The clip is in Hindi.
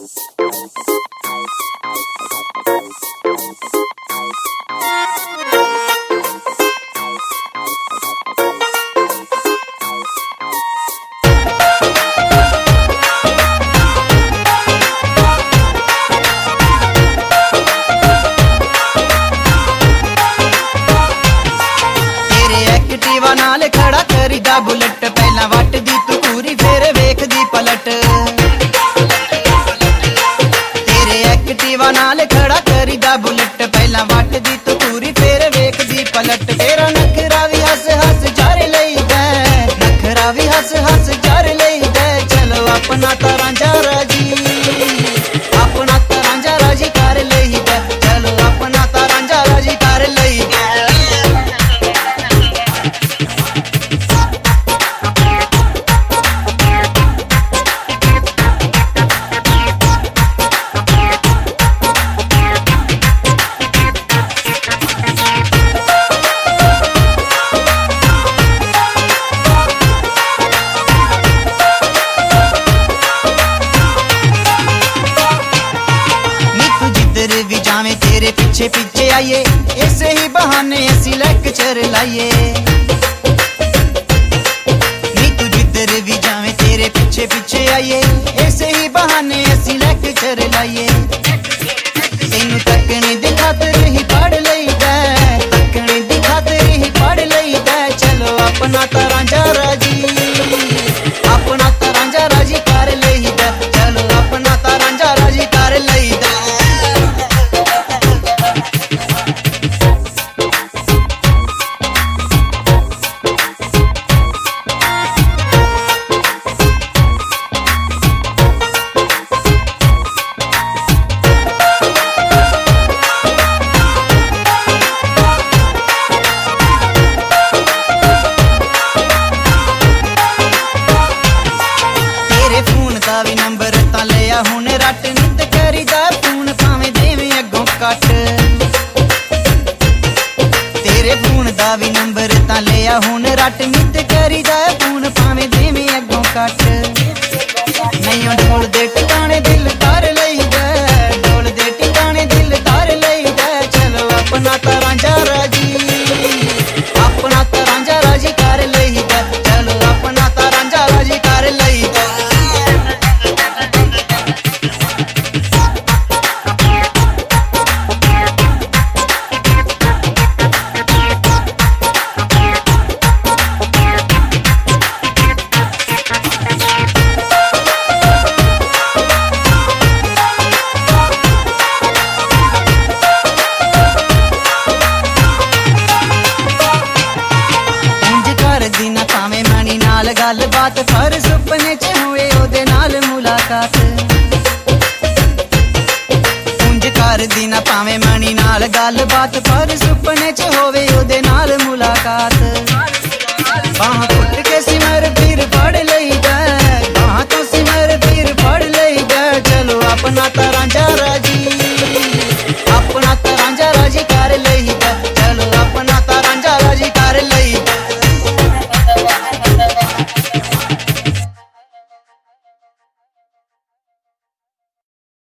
नाल खड़ा करीदा बुलेट पहला वट दी तू पूरी फिर वेख दी पलट। तेरे एक्टिवा नाल खड़ा करीदा बुलेट पहला वट दी तू पूरी फिर वेख दी पलट। तेरा नखरा भी हस हस जार लईदा, नखरा भी हस हस जार लईदा। चलो अपना तरांजा राजी, अपना तरांजा राजी कर लईदा। चलो अपना तरांजा राजी कर लईदा। तेरे पीछे पीछे आइए, ऐसे ही बहाने ऐसी लेक्चर लाइए। नी तू जिधर भी जावे तेरे पीछे पीछे आइए, ऐसे ही बहाने ऐसी लेक्चर लाइए। तेनू तकने दी खातिर ही पढ़ लईदा, तकने दी खातिर ही पढ़ लईदा। चलो अपना तरांजा राजी, अपना तरांजा राजी कर लईदा। चलो अपना तरांजा राजी कर लईदा। भी नंबर ता लिया हुन रट, नित करीदा फोन भावें देवें अगों कट। तेरे फोन दा भी नंबर ता लिया हुन रट, नित करीदा फोन भावें देवें अगों कट। नहीं ढोल दे टिकाने दिल तार लईदा, ढोल दे टिकाने दिल तार लईदा। चलो अपना तरांजा राजी, अपना तरांजा राजी कर लईदा। चलो अपना तरांजा राजी कर लईदा। गल बात पर सुपने च हुए ओदे नाल मुलाकात। उंज कर दी ना पावे मनी नाल गल बात पर सुपने च होवे ओदे नाल मुलाकात।